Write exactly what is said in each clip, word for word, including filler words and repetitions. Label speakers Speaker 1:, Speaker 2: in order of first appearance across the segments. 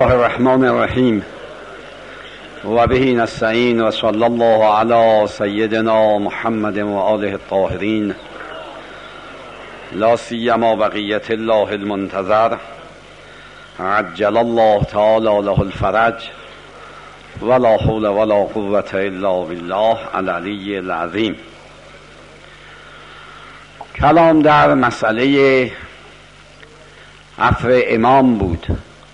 Speaker 1: الرحمن الرحیم و به نستعین و صلی الله علی سیدنا محمد و آله الطاهرین لا سیما بقیت الله المنتظر عجل الله تعالی له الفرج ولا حول ولا قوة الا بالله العلی العظیم. کلام در مسئله عفو امام بود،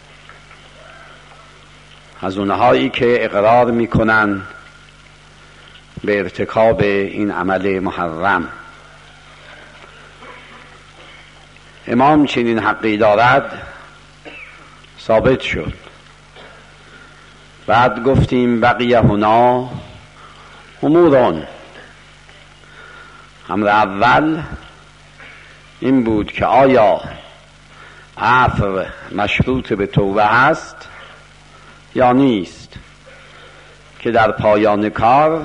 Speaker 1: از اونهایی که اقرار میکنن به ارتکاب این عمل محرم. امام چنین حقی دارد ثابت شد. بعد گفتیم بقیه هنا اموران. امر اول این بود که آیا عفو مشروط به توبه است یا نیست، که در پایان کار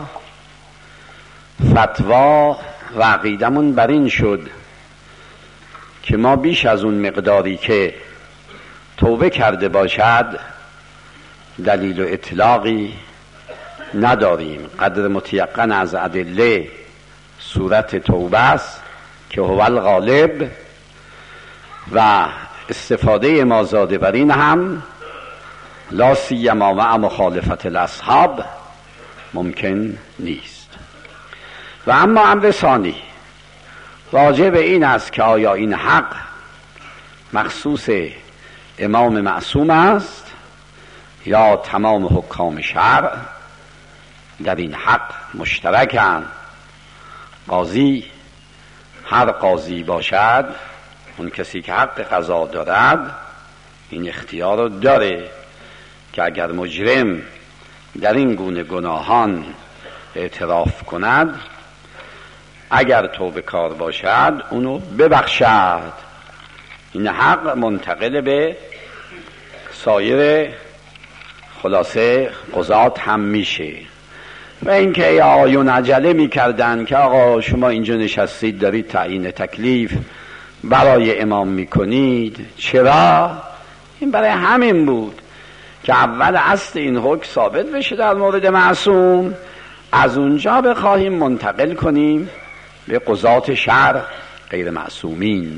Speaker 1: فتوا و عقیدمون بر این شد که ما بیش از اون مقداری که توبه کرده باشد دلیل و اطلاقی نداریم. قدر متیقن از ادله صورت توبه است که هو الغالب، و استفاده ما زاده بر این هم لا سیما مع مخالفت الاصحاب ممکن نیست. و اما امر ثانی راجع به این است که آیا این حق مخصوص امام معصوم است یا تمام حکام شرع در این حق مشترکند. قاضی هر قاضی باشد، اون کسی که حق قضا دارد این اختیار رو داره که اگر مجرم در این گونه گناهان اعتراف کند، اگر توبه کار باشد اونو ببخشد. این حق منتقل به سایر خلاصه قضات هم میشه. و اینکه آقایون عجله میکردن که آقا شما اینجا نشستید دارید تعیین تکلیف برای امام میکنید، چرا؟ این برای همین بود که اول اصل این حکم ثابت بشه در مورد معصوم، از اونجا بخواهیم منتقل کنیم به قضات شرع غیر معصومین.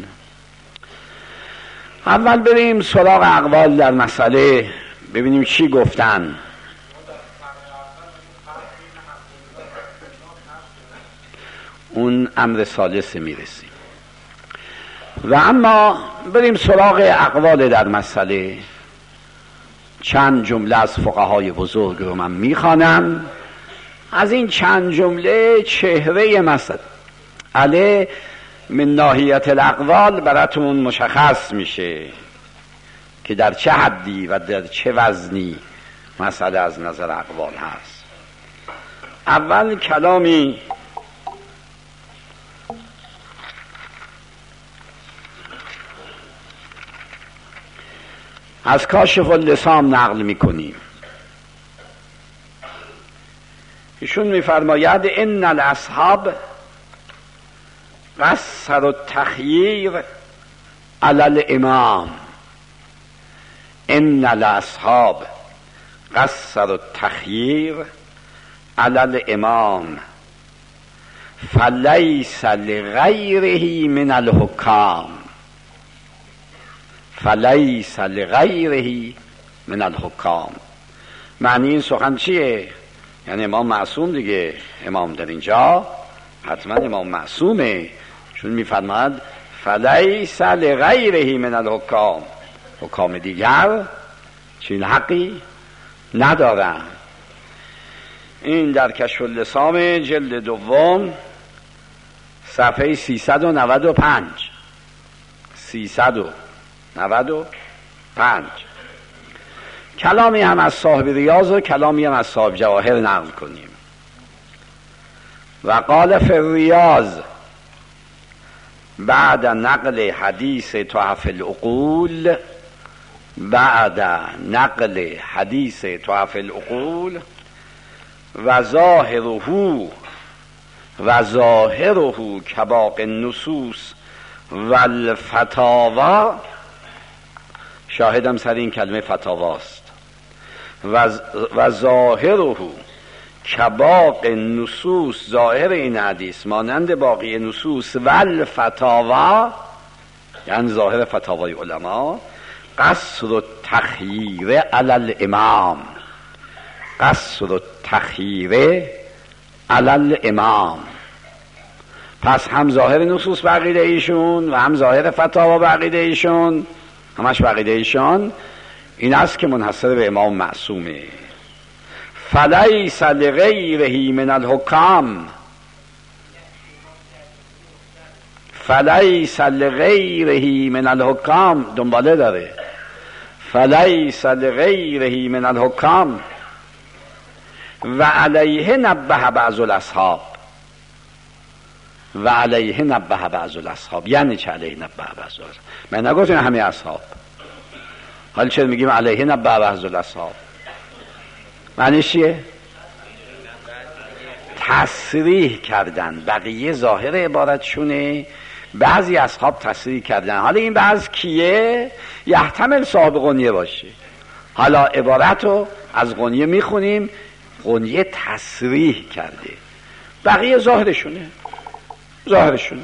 Speaker 1: اول بریم سراغ اقوال در مسئله، ببینیم چی گفتن. اون امر ثالث میرسیم. و اما بریم سراغ اقوال در مسئله. چند جمله از فقهای بزرگ رو من میخوانم. از این چند جمله چهره مسئله علی من ناحیت الاقوال براتون مشخص میشه که در چه حدی و در چه وزنی مسئله از نظر اقوال هست. اول کلامی از کاشف اللسان نقل میکنیم. ایشون میفرماید ان الاصحاب قصروا التخییر علی الامام. ان الاصحاب قصروا التخییر علی الامام فلیس لغیره من الحکام. فلیس لغیره من الحکام. معنی این سخن چیه؟ یعنی امام معصوم دیگه. امام در اینجا حتما امام معصومه، چون میفرماید فلیس لغیره من الحکام، حکام دیگر چین حقی ندارن. این در کشف اللسان جلد دوم صفحه سیصد و نود و پنج سیصد و نود و پنج. کلامی هم از صاحب ریاض و کلامی هم از صاحب جواهر نقل کنیم. و قال فی الریاض بعد نقل حدیث تحف العقول بعد نقل حدیث تحف العقول و ظاهره و ظاهره کباقی النصوص و الفتاوا شاهدم سر این کلمه فتاواست. و, و ظاهره کباق نصوص، ظاهر این حدیث مانند باقی نصوص ول فتاوا، یعنی ظاهر فتاوای علما، قصر و تخییر علی الامام، قصر و تخییر علی الامام. پس هم ظاهر نصوص بقیده ایشون و هم ظاهر فتاوا بقیده ایشون، همش بقیده ایشان این است که منحصر به امام معصومه. فلیس لغیره من الحکام، فلیس لغیره من الحکام، دنباله داره، فلیس لغیره من الحکام و علیه نبه بعض الاصحاب، و علیه نبه بعض الاصحاب. یعنی چه علیه نبه بعض الاصحاب؟ من نگفتیم همه اصحاب، حالا چرا میگیم علیه نبه بعض الاصحاب؟ معنیش چیه؟ تصریح کردن. بقیه ظاهر عبارتشونه، بعضی اصحاب تصریح کردن. حالا این بعض کیه؟ یحتمل صاحب غنیه باشه. حالا عبارت رو از غنیه میخونیم، غنیه تصریح کرده، بقیه ظاهرشونه، ظاهرشونه.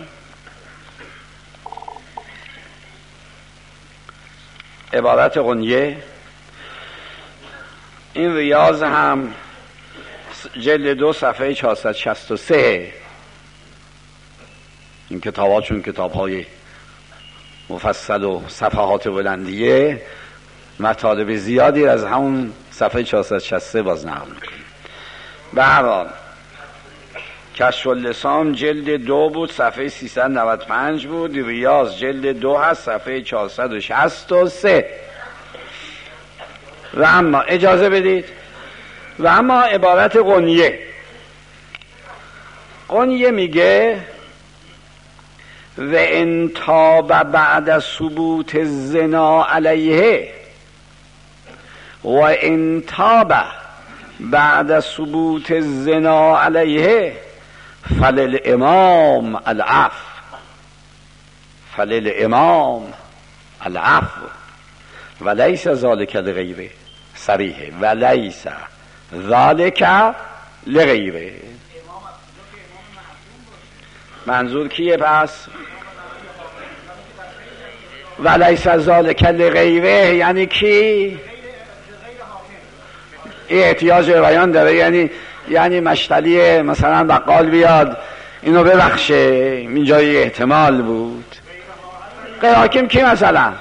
Speaker 1: عبارت غنیه این ریاض هم جلد دو صفحه چهارصد و شصت و سه، این کتاب ها چون کتاب های مفصل و صفحات بلندیه، مطالب زیادی از همون صفحه چهارصد و شصت و سه باز نقل میکنیم. به هر حال کشف اللسان جلد دو بود، صفحه سیصد و نود و پنج بود. ریاض جلد دو هست، صفحه چهارصد و شصت و سه. و اما اجازه بدید، و اما عبارت غنیه، غنیه میگه و ان تاب بعد ثبوت الزنا علیه، و ان تاب بعد ثبوت الزنا علیه فللامام العفو، فللامام العفو ولیس ذالک لغیره، صریحه ولیس ذالک لغیره. منظور کیه پس؟ ولیس ذالک لغیره یعنی کی؟ این احتیاج به بیان داره، یعنی یعنی مشتلی مثلا بقال بیاد اینو ببخشه، این جای احتمال بود. غیر حاکم کی مثلا؟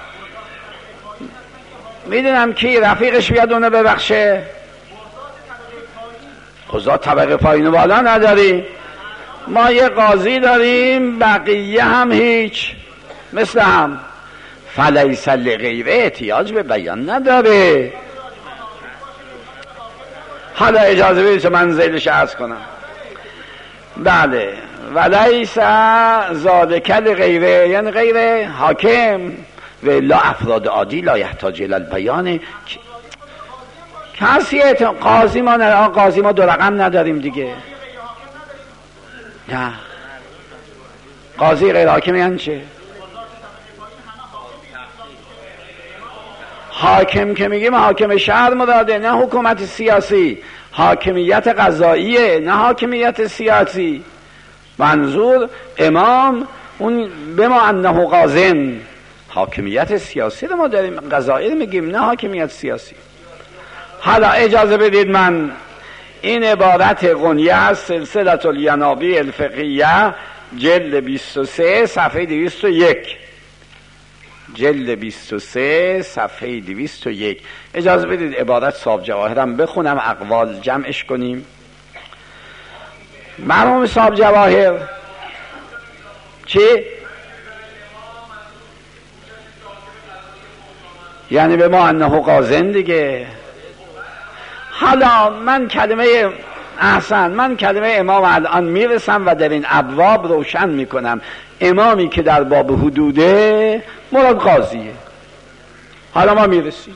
Speaker 1: میدونم کی رفیقش بیاد اونو ببخشه؟ خدا طبقه پایین و بالا نداریم، ما یه قاضی داریم، بقیه هم هیچ مثل هم. فلیس لغیره احتیاج به بیان نداره. حالا اجازه بدید من ذیلش عرض کنم. بله، ولیس ذالک لغیره یعنی غیر حاکم و لا افراد عادی لا یحتاج الی البیان. کسی قاضی ما نه، قاضی ما دو رقم نداریم دیگه. نه، قاضی غیر حاکم یعنی چه؟ حاکم که میگیم حاکم شهر مراده، نه حکومت سیاسی، حاکمیت قضاییه نه حاکمیت سیاسی. منظور امام اون بما انه قاضن، حاکمیت سیاسی رو ما داریم، قضایی رو میگیم نه حاکمیت سیاسی. حالا اجازه بدید من این عبارت غنیه است، سلسله الینابی الفقهیه جلد بیست و سه صفحه دویست و یک، جلد بیست و سه صفحه دویست و یک. اجازه بدید عبارت صاحب جواهرم بخونم، اقوال جمعش کنیم. مرحوم صاحب جواهر چی؟ یعنی به ما انه قاضن دیگه. حالا من کلمه احسن من کلمه امام الان میرسم و در این ابواب روشن میکنم. امامی که در باب حدوده مراد قاضیه. حالا ما میرسیم.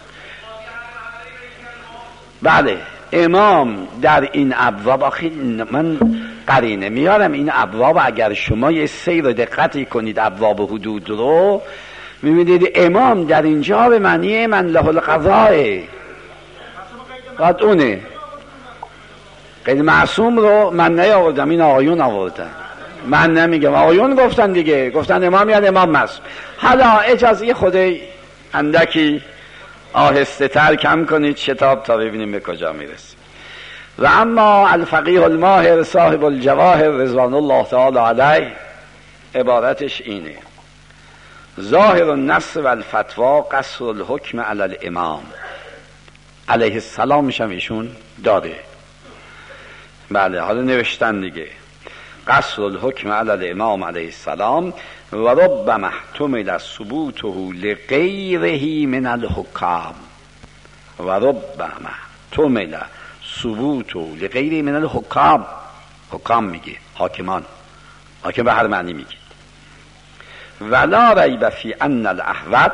Speaker 1: بله، امام در این ابواب، آخه من قرینه میارم این ابواب، اگر شما یه سیر دقتی کنید ابواب حدود رو می‌بینید امام در اینجا به معنی من له القضاء، بعد اونه غیر معصوم رو من نیاوردم، این آقایون آوردن، من نمیگم، آقایون گفتن دیگه، گفتن امام یعنی امام معصوم. حالا اجازه خود اندکی آهسته تر کم کنید شتاب تا ببینیم به کجا میرسیم. و اما الفقیه الماهر صاحب الجواهر رضوان الله تعالی علیه عبارتش اینه: ظاهر النص و الفتوا قصر الحکم علی الامام علیه السلام میشم ایشون داده. بله حالا نوشتن دیگه قصر الحکم علی الامام علیه السلام و رب محتمل ثبوته لغیره من الحکام و رب محتمل ثبوته لغیره من الحکام. حکام میگه حاکمان، حاکم به هر معنی میگه. ولا ریب فی ان الاحوط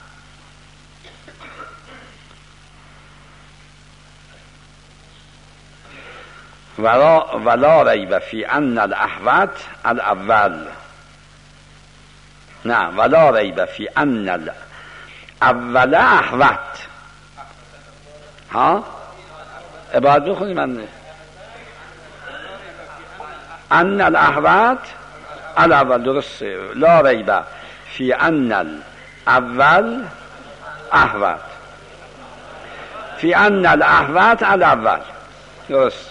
Speaker 1: ولا ولا ریب فی ان الاحوط الاول نه ولا ریب فی ان الاول احوط. ها عبارت بخونی من ان الاحوط الاول درسته. لا ریب فی ان الاول احوط فی ان الاحوط الاول درست.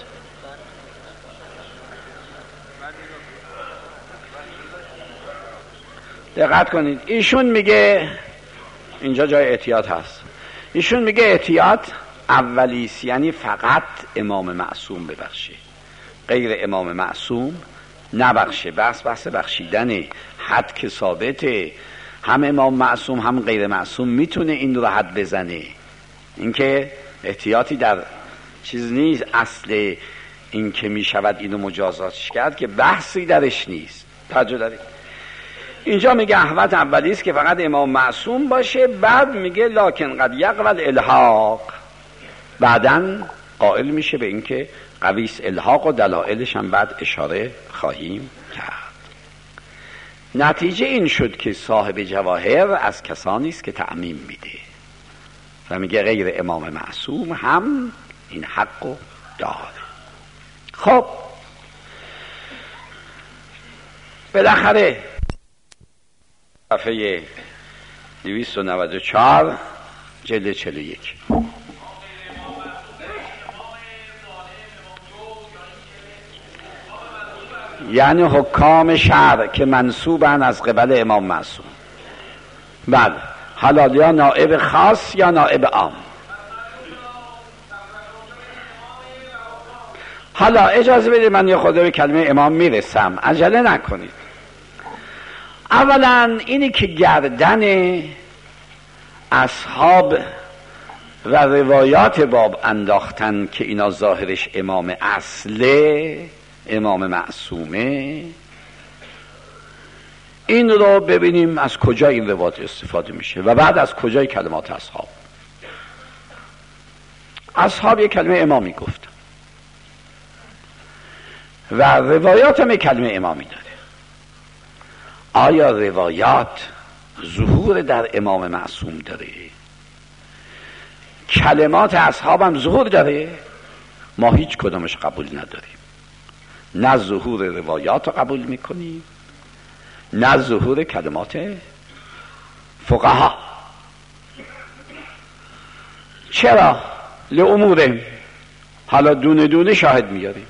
Speaker 1: دقت کنید ایشون میگه اینجا جای احتیاط هست. ایشون میگه احتیاط اولیست، یعنی فقط امام معصوم ببخشه، غیر امام معصوم نبخشه. بحث بحث بخشیدنه، حد که ثابته، هم امام معصوم هم غیر معصوم میتونه این رو حد بزنه. اینکه احتیاطی در چیز نیست، اصل این که میشود اینو مجازاتش کرد که بحثی درش نیست. توجه دارید؟ اینجا میگه احوط اولیست که فقط امام معصوم باشه، بعد میگه لکن قد یقبل الحاق، بعدن قائل میشه به اینکه قویس الحاق و دلائلش هم بعد اشاره خواهیم کرد. نتیجه این شد که صاحب جواهر از کسانی است که تعمیم میده و میگه غیر امام معصوم هم این حقو داره. خب بالاخره صفحه دویست و نود و چهار جلد چهل و یک یعنی حکام شهر که منصوبن از قبل امام معصوم. بله حالا یا نائب خاص یا نائب عام. حالا اجازه بدید من یه خورده به کلمه امام میرسم، عجله نکنید. اولا اینی که گردن اصحاب و روایات باب انداختن که اینا ظاهرش امام اصله، امام معصومه، این رو ببینیم از کجا این روایات استفاده میشه و بعد از کجای کلمات اصحاب. اصحاب یک کلمه امامی گفتن و روایات هم یک کلمه امامی داره. آیا روایات ظهور در امام معصوم داره؟ کلمات اصحاب هم ظهور داره؟ ما هیچ کدامش قبول نداریم. نه ظهور روایات رو قبول میکنیم نه ظهور کلمات فقها. چرا؟ لامور، حالا دونه دونه شاهد میاریم.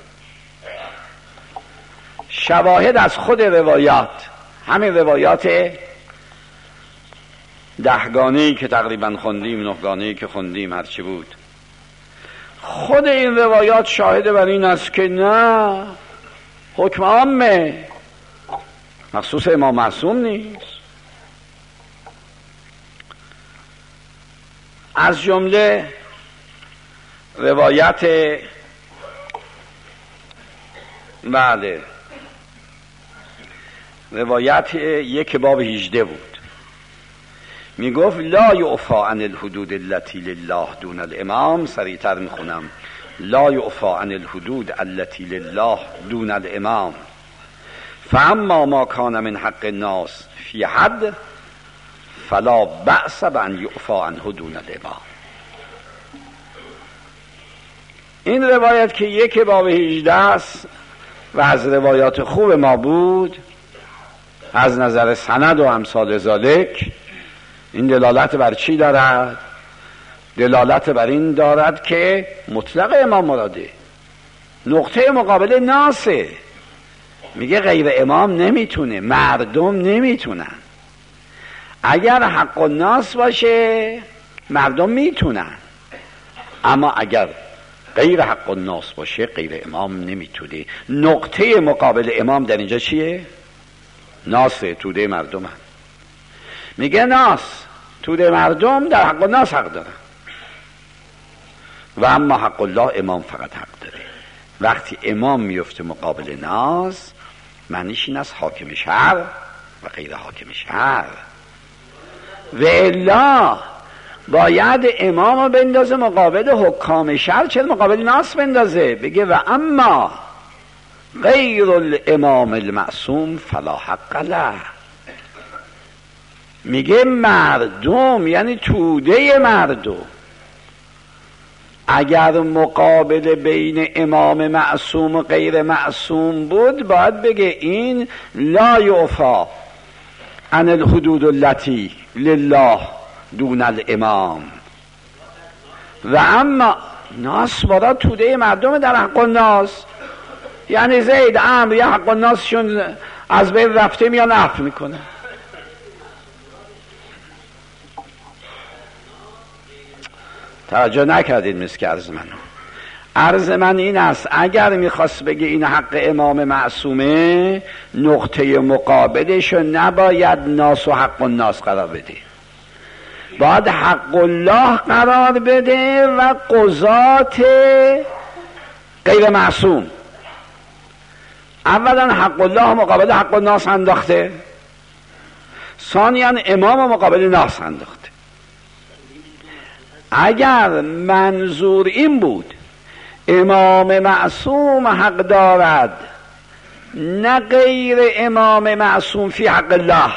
Speaker 1: شواهد از خود روایات، همین روایات دهگانه‌ای که تقریبا خوندیم، نهگانه‌ای که خوندیم، هرچی بود، خود این روایات شاهد بر این است که نه، حکم عامه، مخصوص امام معصوم نیست. از جمله روایت بله روایت یک باب هجده بود، می گفت لا یعفا عن الحدود التي لله دون الامام. سریعتر می خونم: لا یعفا عن الحدود التي لله دون الامام فاما ما کان من حق الناس فی حد فلا بأس بأن یعفی عنه دون الامام. این روایت که یک باب هجده است و از روایات خوب ما بود از نظر سند و امثال ذالک، این دلالت بر چی دارد؟ دلالت بر این دارد که مطلق امام مراده، نقطه مقابل ناسه. میگه غیر امام نمیتونه، مردم نمیتونن. اگر حق الناس باشه مردم میتونن، اما اگر غیر حق الناس باشه غیر امام نمیتونه. نقطه مقابل امام در اینجا چیه؟ ناسه، توده مردم هم. میگه ناس، توده مردم در حق الناس حق دارن و اما حق الله امام فقط حق داره. وقتی امام میفته مقابل ناس معنیش این است حاکم شهر و غیر حاکم شهر. و الا باید امام رو بندازه مقابل حکام شهر، چه مقابل ناس بندازه، بگه و اما غیر الامام المعصوم فلا حق له. میگه مردم یعنی توده مردم اگر مقابل بین امام معصوم و غیر معصوم بود باید بگه این لا یعفی عن الحدود التي لله دون الامام. و اما ناس مراد توده مردم در حق الناس، یعنی زید عمرو یا حق الناسشون از بین رفته میان عفو میکنه. توجه نکردید مثل که عرض من عرض من این است اگر میخواست بگه این حق امام معصومه نقطه مقابلش نباید ناس و حق الناس قرار بده، باید حق الله قرار بده و قضات غیر معصوم. اولا حق الله مقابل حق الناس انداخته، ثانیا امام مقابل ناس انداخته. اگر منظور این بود امام معصوم حق دارد نه غیر امام معصوم فی حق الله،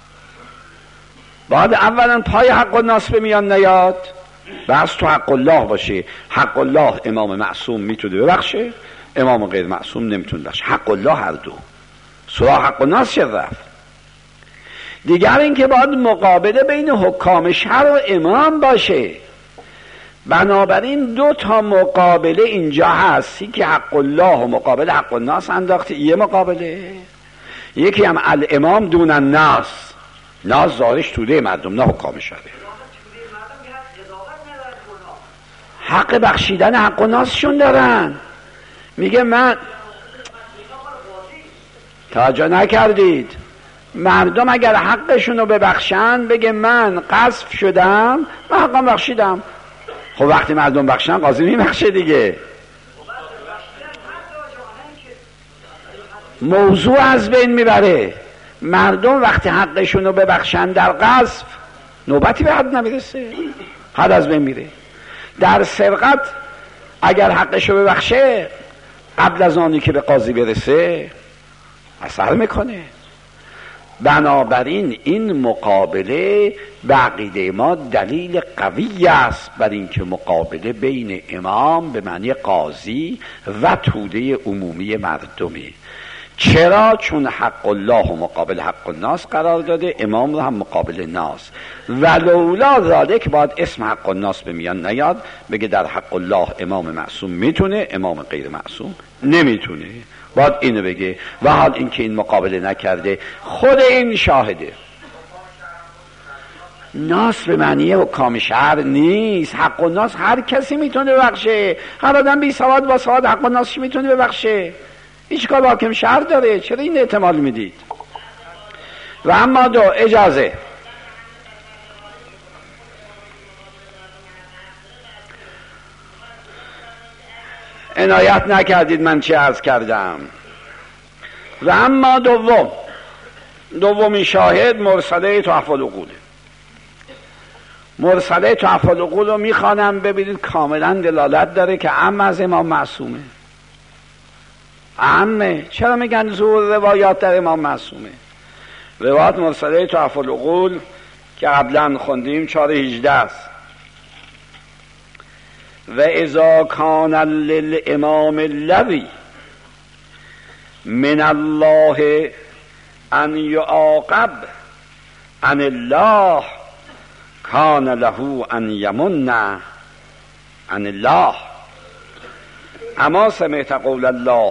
Speaker 1: باید اولا پای حق الناس به میان نیاد بس تو حق الله باشه. حق الله امام معصوم میتونه ببخشه، امام غیر معصوم نمیتونه ببخشه. حق الله هر دو، سراغ حق الناس چه رفت؟ دیگر اینکه باید مقابله بین حکام شهر و امام باشه. بنابراین دو تا مقابله اینجا هست، یکی حق الله و مقابل حق الناس انداخته، یه مقابله. یکی هم الامام دون الناس، ناس ظاهرش توده مردم نه حکام شهر. حق بخشیدن حق الناسشون دارن. میگه من توجه نکردید، مردم اگر حقشون رو ببخشن بگه من قذف شدم من حقم بخشیدم، خب وقتی مردم بخشن قاضی میبخشه دیگه. موضوع از بین میبره. مردم وقتی حقشون رو ببخشن در قذف نوبتی به حد نمیرسه، حد از بین میره. در سرقت اگر حقشو ببخشه قبل از آنی که به قاضی برسه اثر میکنه. بنابراین این مقابله به عقیده ما دلیل قوی است بر اینکه مقابله بین امام به معنی قاضی و توده عمومی مردمه. چرا؟ چون حق الله و مقابل حق الناس قرار داده، امام رو هم مقابل ناس. ولولا ذالک باید اسم حق الناس به میان نیاد، بگه در حق الله امام معصوم میتونه، امام غیر معصوم نمیتونه. باید اینو بگه. و حال اینکه این مقابله نکرده خود این شاهده. ناس به معنی حکام شهر نیست. حق الناس هر کسی میتونه ببخشه، هر آدم بی سواد با سواد حق الناس میتونه ببخشه. هیچ کار با حاکم شهر داره؟ چرا این احتمال میدید؟ و اما دو اجازه عنایت نکردید من چی عرض کردم. و اما دوم دومی شاهد مرسله تحف العقول. مرسله تحف العقول رو میخوانم ببینید کاملا دلالت داره که عم از امام معصومه. عمه. چرا میگن زور روایات در امام معصومه؟ روایات مرسله تحف العقول که قبلا خوندیم چهار هجده است. و اذا کان للامام الذی من الله ان یعاقب عن الله کان له ان یمن عن الله. اما سمعت قول الله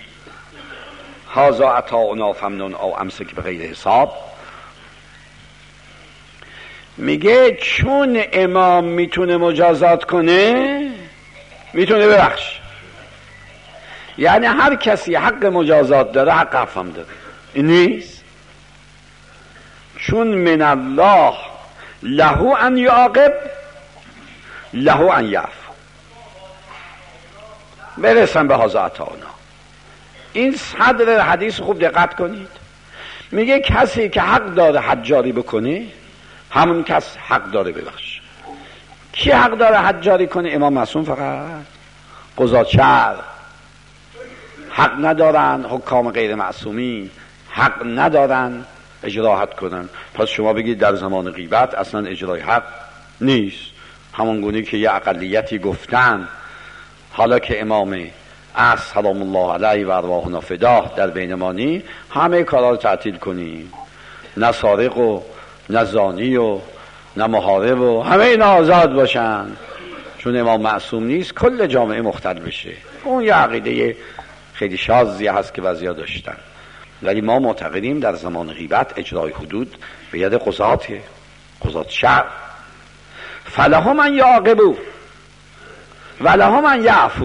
Speaker 1: هذا عطاؤنا فامنن او امسک بغیر حساب. میگه چون امام میتونه مجازات کنه میتونه ببخش، یعنی هر کسی حق مجازات داره حق عفو داره. این نیست چون من الله له ان یعاقب له ان یعفو. برسن به هذا عطاؤنا. این صدر حدیث خوب دقت کنید. میگه کسی که حق داره حد جاری بکنه همون کس حق داره ببخش. کی حق داره حد جاری کنه؟ امام معصوم فقط. قضات شرع حق ندارن، حکام غیر معصومین حق ندارن اجرا حد کنن. پس شما بگید در زمان غیبت اصلا اجرای حق نیست. همون گونه که یه اقلیتی گفتن حالا که امام اصل سلام الله علیه و ارواحنا فداه در بین ما نی، همه کارا رو تعطیل کنیم، نه سارق و نه زانی و نه محارب و همه اینا آزاد باشن، چون امام معصوم نیست کل جامعه مختل بشه. اون یه عقیده خیلی شاذی هست که وضعیت داشتن. ولی ما معتقدیم در زمان غیبت اجرای حدود به ید قضاته، قضات شرع. فلهم ان یعاقبوا ولهم ان یعفو.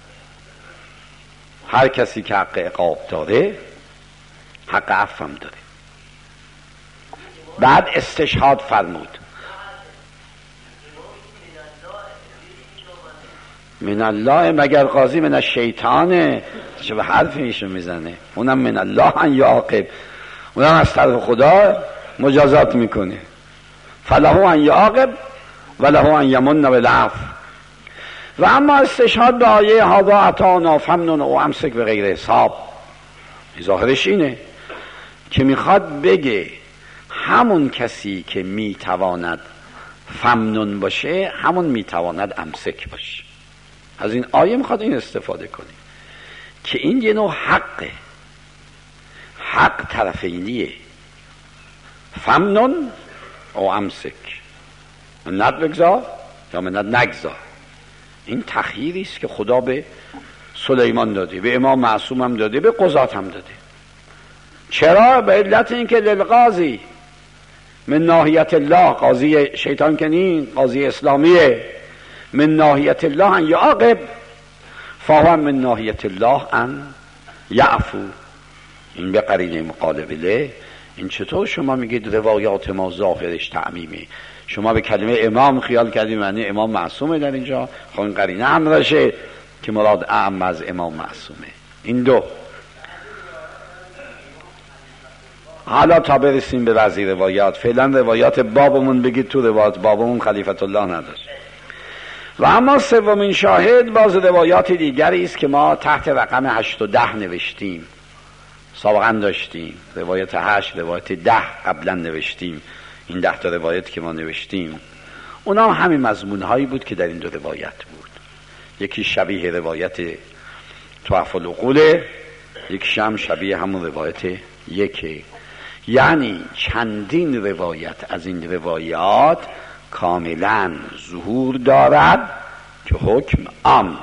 Speaker 1: هر کسی که حق عقاب داره حق عفو هم داره. بعد استشهاد فرمود من الله، مگر قاضی من الشیطانه؟ چه به حرفی ایشون میزنه؟ اونم من الله ان یعاقب، اونم از طرف خدا مجازات میکنه. فله ان یعاقب و له ان یمن بالعفو. و اما استشهاد به آیه هذا عطاؤنا فامنن او امسک به غیر حساب، ظاهرش اینه که میخواد بگه همون کسی که میتواند فمنون باشه همون میتواند امسک باشه. از این آیه میخواد این استفاده کنه که این یه نوع حقه، حق طرفینیه. فمنون او امسک، منت بگذار یا منت نگذار. این تخییری است که خدا به سلیمان داده، به امام معصوم هم داده، به قضات هم داده. چرا؟ به علت اینکه للقاضی من ناحیت الله، قاضی شیطان کنین قاضی اسلامیه، من ناحیت الله ان یعاقب فهو من ناحیت الله ان یعفو. این به قرینه مقابله. این چطور شما میگید روایات ما ظاهرش تعمیمه؟ شما به کلمه امام خیال کردید معنی امام معصومه در اینجا، خب این قرینه هم راشه که مراد اعم از امام معصومه. این دو. حالا تا برسیم به بعضی روایات، فعلا روایات بابمون بگید تو روایات بابمون خلیفت الله نداشت. و اما سومین شاهد باز روایات دیگری است که ما تحت رقم هشت و ده نوشتیم، سابقا داشتیم روایت هشت، روایت ده قبلا نوشتیم. این ده تا روایت که ما نوشتیم اونا همین مضمون هایی بود که در این دو روایت بود. یکی شبیه روایت توحف العقوله، یکی هم شبیه همون روایت یکی. یعنی چندین روایت از این روایات کاملا ظهور دارد که حکم عامه،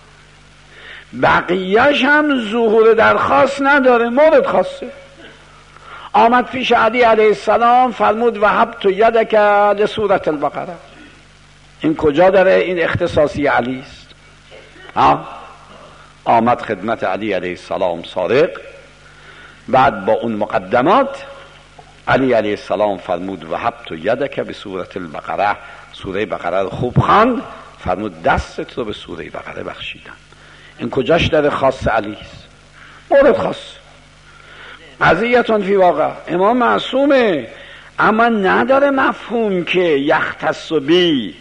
Speaker 1: بقیهش هم ظهور درخواست نداره، مورد خاصه. آمد پیش علی علیه السلام فرمود وهبت یدک لسورة البقره. این کجا داره؟ این اختصاصی علی است. ها آمد خدمت علی علیه السلام سارق، بعد با اون مقدمات علی علیه السلام فرمود وهبت یدک بسورة البقره، سوره بقره رو خوب خواند، فرمود دستت رو به سوره بقره بخشیدم. این کجاش داره؟ خاص علی است، مورد خاص. قضیتون فی واقع امام معصومه، اما نداره مفهوم که یختص بی.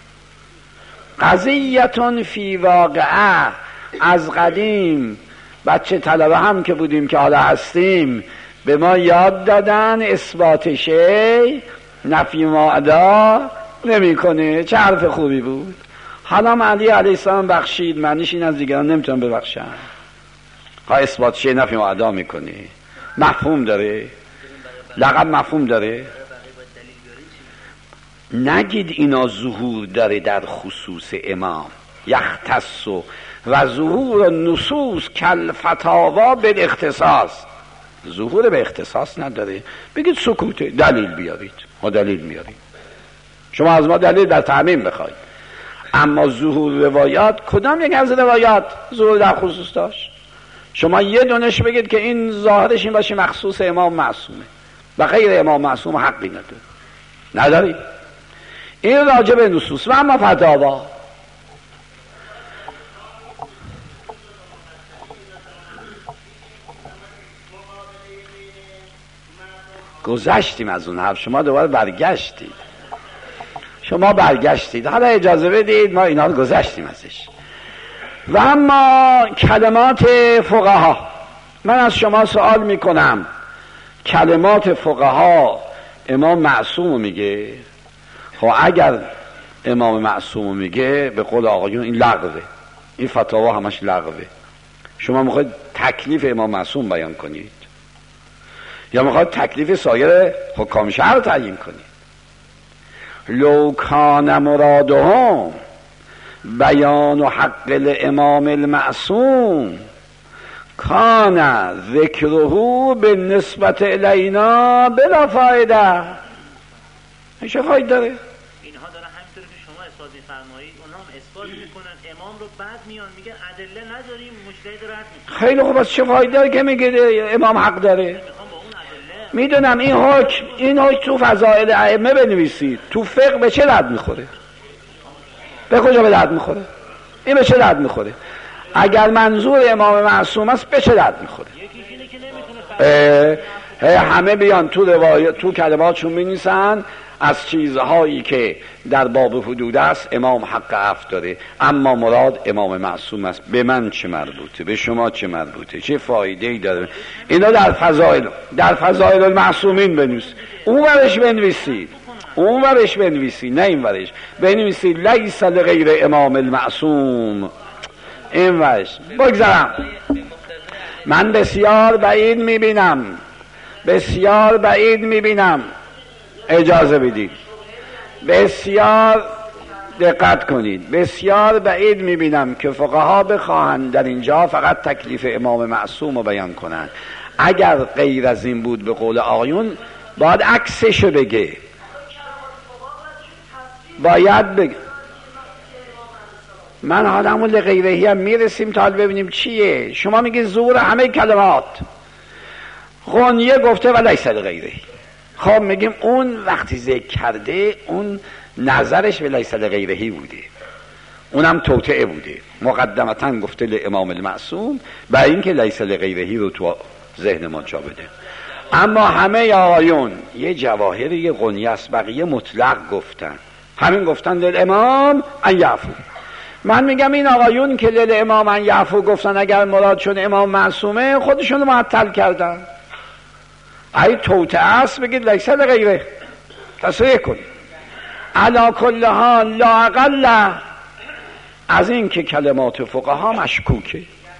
Speaker 1: قضیتون فی واقعه از قدیم بچه طلبه هم که بودیم که حالا هستیم به ما یاد دادن اثبات شی نفی معدا نمیکنه. چه حرف خوبی بود. حالا علی علیه السلام بخشید، معنیش این از دیگران نمیتونم ببخشم. ها اثبات چه نفی معدا میکنه، مفهوم داره، لقب مفهوم داره. نگید اینا ظهور داره در خصوص امام، یختص و ظهور نصوص کل فتاوا به اختصاص. ظهور به اختصاص نداره. بگید سکوته، دلیل بیارید، ما دلیل میاریم. شما از ما دلیل در تعمیم بخواید. اما ظهور روایات، کدام یک از روایات ظهور در خصوص داشت؟ شما یه دونش بگید که این ظاهرش این باشه مخصوص امام معصومه و غیر امام معصوم حقی نداره. نداری. این راجع به نصوص. و اما فتاوا، گذشتیم از اون حرف، شما دوباره برگشتید. شما برگشتید. حالا اجازه بدید ما اینا رو گذشتیم ازش. و اما کلمات فقها، من از شما سوال میکنم، کلمات فقها امام معصوم میگه؟ خب اگر امام معصوم میگه به قول آقایون این لغوه، این فتاوا همش لغوه. شما میخواید تکلیف امام معصوم بیان کنید یا میخواید تکلیف سایر حکام شهر تعیین کنید؟ لو کان مرادهم بیان و حق الامام المعصوم کان ذکره به نسبت الینا بلا فایده. چه فایده داره؟
Speaker 2: اینها دارن همینطور که شما اثبات می‌فرمایید اونها هم اثبات میکنن امام رو، بعد میان میگن ادله نداریم، مجتهد رد میکنن.
Speaker 1: خیلی خوب، از چه فایده داره که میگه امام حق داره؟ میدونم این حکم این حکم تو فضائل ائمه بنویسید، تو فقه به چه درد میخوره؟ به کجا به درد میخوره؟ این به چه درد میخوره؟ اگر منظور امام معصوم است به چه درد میخوره؟ همه بیان تو روایت تو کلماتشون می‌نویسن از چیزهایی که در باب حدود است امام حق عفو داره، اما مراد امام معصوم است. به من چه مربوطه؟ به شما چه مربوطه؟ چه فایده‌ای داره؟ اینا در فضائل در فضائل المعصومین بنویسید، اون ورش بنویسید، اون ورش بنویسید، نه این ورش بنویسید لیس لغیر امام المعصوم. این ورش بگذارم. من بسیار بعید میبینم بسیار بعید میبینم اجازه بدید، بسیار دقت کنید، بسیار بعید میبینم که فقها بخواهند در اینجا فقط تکلیف امام معصوم رو بیان کنند. اگر غیر از این بود به قول آقایون باید عکسشو بگه، باید بگه. من حالمون لغیرهی هم میرسیم تا ببینیم چیه. شما میگید ظهور همه کلمات، غنیه گفته و لیس لغیرهی. خب میگیم اون وقتی ذکر کرده اون نظرش به لیس لغیرهی بوده، اونم توطئه بوده، مقدمتا گفته لامام المعصوم برای اینکه لیس لغیرهی رو تو ذهن ما جا بده. اما همه آقایون یه جواهر یه غنیه است، بقیه مطلق گفتن، همین گفتن للامام ان یعفو. من میگم این آقایون که للامام ان یعفو گفتن اگر مرادشون امام معصومه خودشون رو معطل کردن. ای توطئه است بگید لیس لغیره، تصریح کنید. علا کل حال لا اقل از این که کلمات فقها مشکوکه،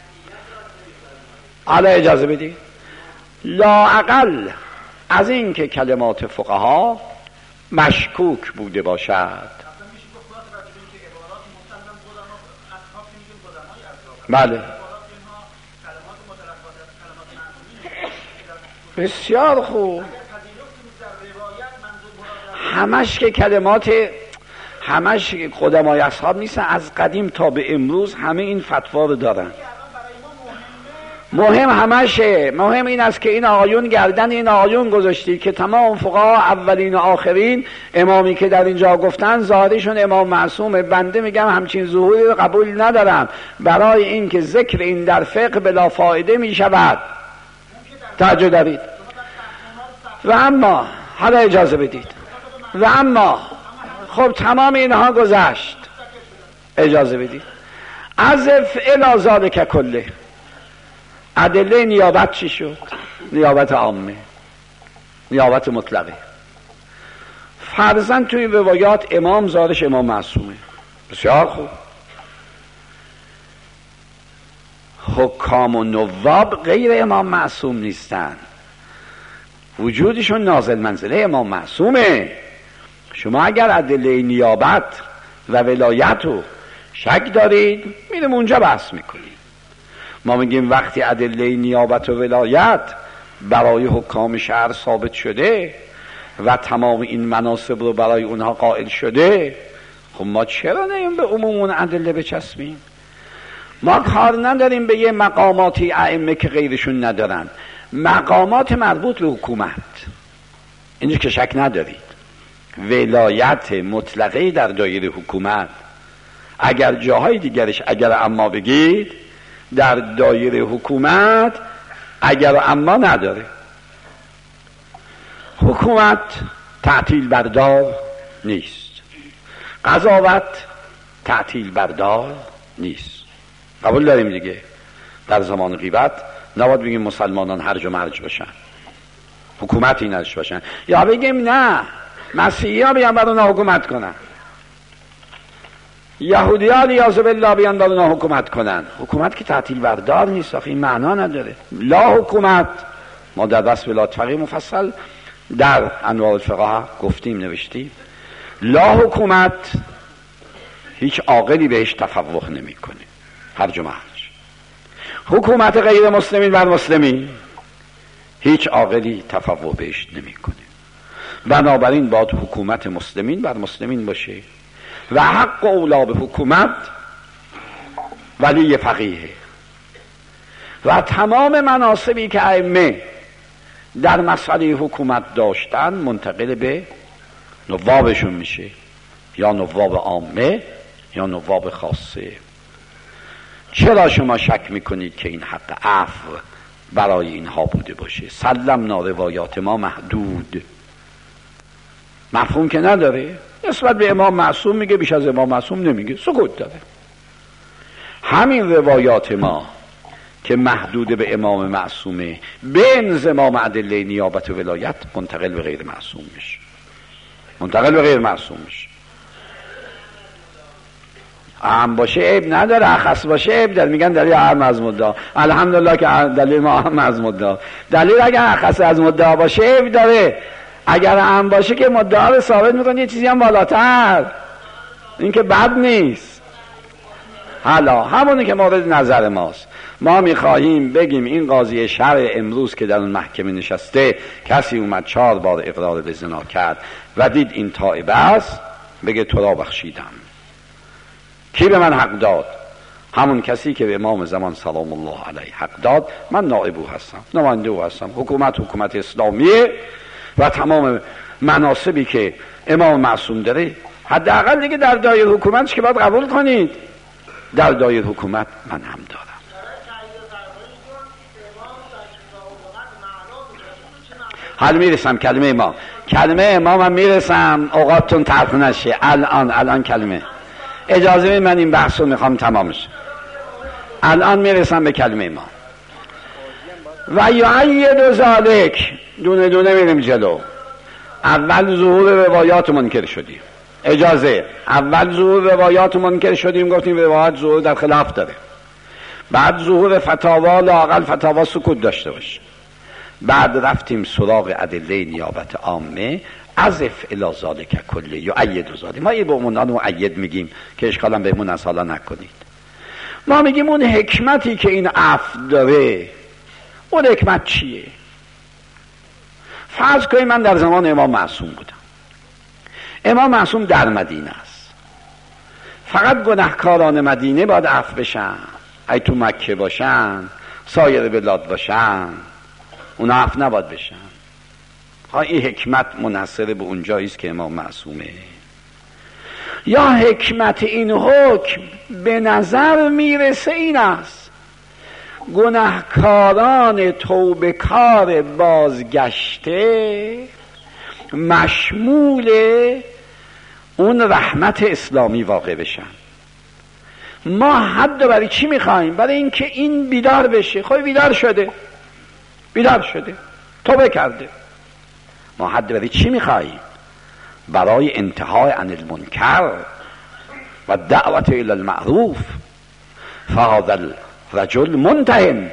Speaker 1: حالا اجازه بدید، لا اقل از این که کلمات فقها مشکوک بوده باشد. بله بسیار خوب. همش که کلمات همش قدمای اصحاب نیستن، از قدیم تا به امروز همه این فتوا رو دارن. مهم همشه مهم این است که این آقایون گردن این آقایون گذاشتی که تمام فقها اولین و آخرین امامی که در اینجا گفتن ظاهرشون امام معصومه. بنده میگم همچین ظهوری رو قبول ندارم برای این که ذکر این در فقه بلا فایده میشود. توجه دارید؟ و اما حالا اجازه بدید، و اما خب تمام اینها گذشت، اجازه بدید، از فعل ذالک کله ادله نیابت چی شد؟ نیابت عامه، نیابت مطلقه. فرضاً توی روایات امام زارش امام معصومه، بسیار خوب. حکام و نواب غیر امام معصوم نیستن، وجودشون نازل منزله امام معصومه. شما اگر ادله نیابت و ولایت رو شک دارید میریم اونجا بحث میکنید. ما میگیم وقتی ادله نیابت و ولایت برای حکام شهر ثابت شده و تمام این مناصب رو برای اونها قائل شده، خب ما چرا نیم به عموم اون ادله بچسبیم؟ ما کار نداریم به یه مقاماتی ائمه که غیرشون ندارن، مقامات مربوط به حکومت، اینجا که شک ندارید. ولایت مطلقه در دایره حکومت، اگر جاهای دیگرش اگر اما بگید، در دایره حکومت اگر اما نداره. حکومت تعطیل بردار نیست، قضاوت تعطیل بردار نیست. قبول داریم دیگه. در زمان غیبت نباید بگیم مسلمانان هرج و مرج باشن، حکومتی نداشته باشن، یا بگیم نه مسیحی ها بیان بر اونا حکومت کنن، یهودی ها لیاذ بالله بیان بر اونا حکومت کنن. حکومت که تعطیل بردار نیست، آخه این معنا نداره. لا حکومت، ما در بحث ولایت فقیه مفصل در انواع الفقه گفتیم، نوشتیم، لا حکومت هیچ عاقلی بهش تفوق نمیکنه، هرج و مرج. حکومت غیر مسلمین بر مسلمین هیچ عاقلی تفوق بهش نمیکنه. بنابراین باید حکومت مسلمین بر مسلمین باشه و حق اولا به حکومت ولی فقیه و تمام مناصبی که ائمه در مسئله حکومت داشتن منتقل به نوابشون میشه، یا نواب عامه یا نواب خاصه. چرا شما شک میکنید که این حق عفو برای اینها بوده باشه؟ سلمنا روایات ما محدود، مفهوم که نداره. نسبت به امام معصوم میگه، بیش از امام معصوم نمیگه، سکوت داره. همین روایات ما که محدود به امام معصومه، به انضمام ادله نیابت و ولایت منتقل به غیر معصوم میشه، منتقل به غیر معصوم میشه. اهم باشه عیب نداره، اخص باشه عیب داره. میگن دلیل اهم از مدعا، الحمدلله که دلیل ما اهم از مدعا. دلیل اگر اخص از مدعا باشه عیب داره، اگر اهم باشه که مدعا رو ثابت میکنه یه چیزی هم بالاتر، این که بد نیست. حالا همونی که مورد نظر ماست، ما میخواهیم بگیم این قاضی شرع امروز که در اون محکمه نشسته، کسی اومد چهار بار اقرار به زنا کرد و دید این تائب است، بگه تو را بخشیدم. کی به من حق داد؟ همون کسی که به امام زمان سلام الله علیه حق داد. من نائب او هستم، نماینده او هستم. حکومت حکومت اسلامیه و تمام مناصبی که امام معصوم داره، حداقل دیگه در دایره حکومتش که باید قبول کنید، در دایره حکومت من هم دارم. حال میرسم کلمه امام، کلمه امام هم میرسم، اوقاتتون تلخ نشه. الان الان کلمه اجازه می، من این بحث رو میخوام تمامش. الان میرسم به کلمه امام. و یعید ذالک، دونه دونه میریم جلو. اول ظهور روایات منکر شدیم، اجازه. اول ظهور روایات منکر شدیم، گفتیم روایات ظهور در خلاف داره. بعد ظهور فتاوا، لااقل فتاوا سکوت داشته باشه. بعد رفتیم سراغ ادله نیابت عامه، عزف الی ذالک کله یعید ذالک. ما یه به عنوان مؤید میگیم که اشکالا بهمون از حالا نکنید. ما میگیم اون حکمتی که این عفو داره، اون حکمت چیه؟ فرض کنید من در زمان امام معصوم بودم، امام معصوم در مدینه است، فقط گناهکاران مدینه باید عفو بشن. ای تو مکه باشن، سایر بلاد باشن، اونا عفو نباید بشن. این حکمت منحصر به اون جاییست که امام معصومه. یا حکمت این حکم به نظر میرسه این است، گناهکاران توبه‌کار بازگشته مشمول اون رحمت اسلامی واقع بشن. ما حد برای چی میخواییم؟ برای اینکه این بیدار بشه. خب بیدار شده، بیدار شده، توبه کرده. ما حد برای چی میخواییم؟ برای انتهای عن المنکر و دعوت الی المعروف، فهذا الرجل منتهن.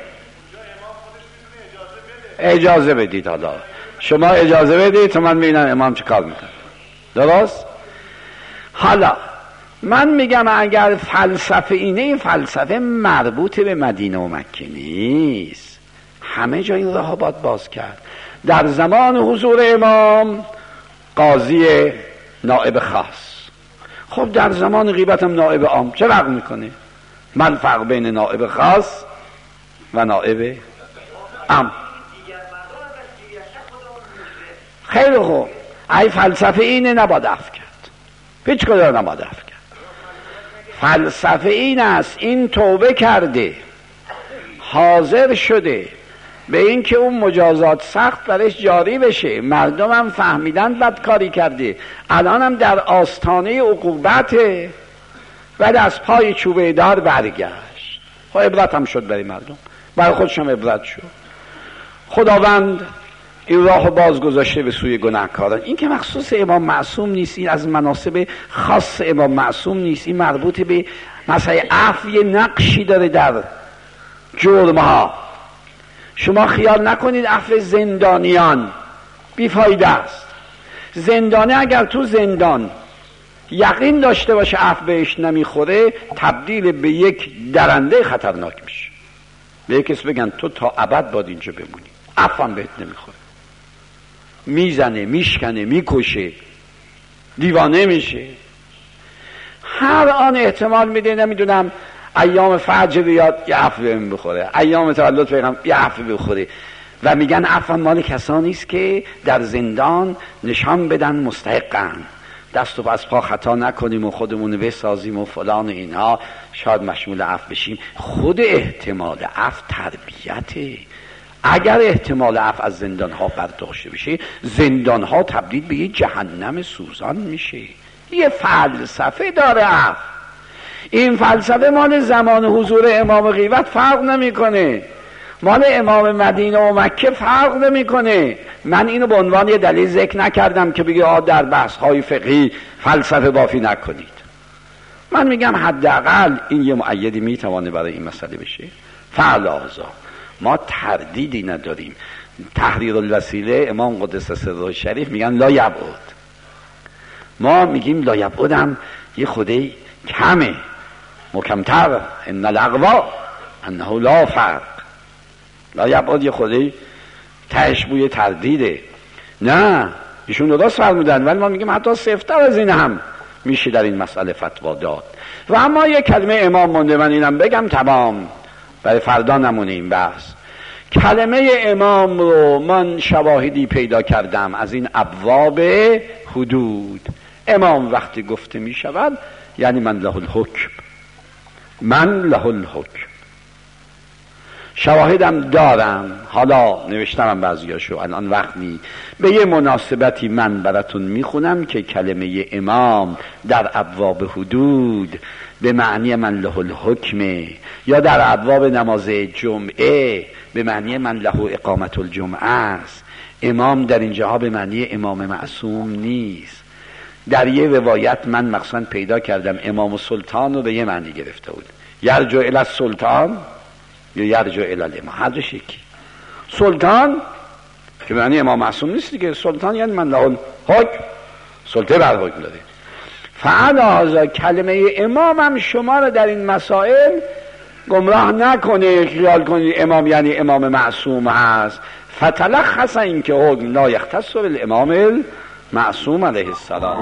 Speaker 1: اجازه بدید، حالا شما اجازه بدید تا من ببینم امام چه کار میکنه. درست؟ حالا من میگم اگر فلسفه اینه، این فلسفه مربوط به مدینه و مکه نیست، همه جا این راه باید باز کرد. در زمان حضور امام قاضی نائب خاص، خب در زمان غیبت هم نائب عام، چه فرق میکنه؟ من فرق بین نائب خاص و نائب عام. خیلی خوب، ای فلسفه اینه نباید عفو کرد، هیچ کدام نباید عفو کرد. فلسفه این است این توبه کرده، حاضر شده به این که اون مجازات سخت برش جاری بشه، مردم هم فهمیدن بدکاری کرده، الان هم در آستانه عقوبته و از پای چوبه دار برگشت. خب عبرت هم شد برای مردم، برای خودش هم عبرت شد. خداوند این راه باز گذاشته به سوی گناهکاران. این که مخصوص امام معصوم نیست، این از مناسب خاص امام معصوم نیست، این مربوط به مسئله عفو یه نقشی داره در جرمها. شما خیال نکنید عفو زندانیان بیفایده است. زندانی اگر تو زندان یقین داشته باشه عفو بهش نمیخوره، تبدیل به یک درنده خطرناک میشه. به یک کس بگن تو تا ابد باید اینجا بمونی، عفو هم بهت نمیخوره، میزنه، میشکنه، میکشه، دیوانه میشه. هر آن احتمال میده نمیدونم ایام فجر بیاد یه عفو بهم بخوره، ایام تولد پیغمبر یه عفو بخوره، و میگن عفو مال کسانی است که در زندان نشان بدن مستحقن، دست و پس پا خطا نکنیم و خودمون بسازیم و فلان اینها، شاید مشمول عفو بشیم. خود احتمال عفو تربیته. اگر احتمال عفو از زندان ها برداشته بشه، زندان ها تبدیل به یه جهنم سوزان میشه. یه فلسفه داره عفو. این فلسفه مال زمان حضور امام غیبت فرق نمیکنه، مال امام مدینه و مکه فرق نمیکنه. من اینو به عنوان یه دلیل ذکر نکردم که بگی آ در بحث های فقهی فلسفه بافی نکنید. من میگم حداقل این یه مؤیدی میتوانه برای این مسئله بشه. فعلازا ما تردیدی نداریم. تحریر الوسیله امام قدس سره شریف میگن لا یبعد، ما میگیم لا یبعد هم یه خودی کمه، مکمتر، ان الاقوا انه لا فرق. لا یبعد یه خودی تهش بوی تردیده. نه ایشون درست فرمودن، ولی ما میگیم حتی سفتر از این هم میشه در این مسئله فتوا داد. و اما یه کلمه امام مونده، من اینم بگم تمام، برای فردا نمونه این بحث. کلمه امام رو من شواهدی پیدا کردم از این ابواب حدود. امام وقتی گفته می شود یعنی من له الحکم، من له الحکم. شواهدم دارم، حالا نوشتم بعضیاشو، الان وقت نی. به یه مناسبتی من براتون میخونم که کلمه امام در ابواب حدود به معنی من له الحکمه، یا در ابواب نماز جمعه به معنی من له اقامت الجمعه است. امام در اینجاها به معنی امام معصوم نیست. در یه روایت من مخصوصا پیدا کردم امام سلطان رو به یه معنی گرفته بود، یرجع الی السلطان یا یرجع الی الامام، هر دوش یکی. سلطان که معنی امام معصوم نیست دیگه، سلطان یعنی من له الحکم، سلطه بر حکم داره. فعلا کلمه امام هم شما رو در این مسائل گمراه نکنه، خیال کنید امام یعنی امام معصوم هست. فتلخص این که حکم لا یختص بالامام المعصوم علیه السلام.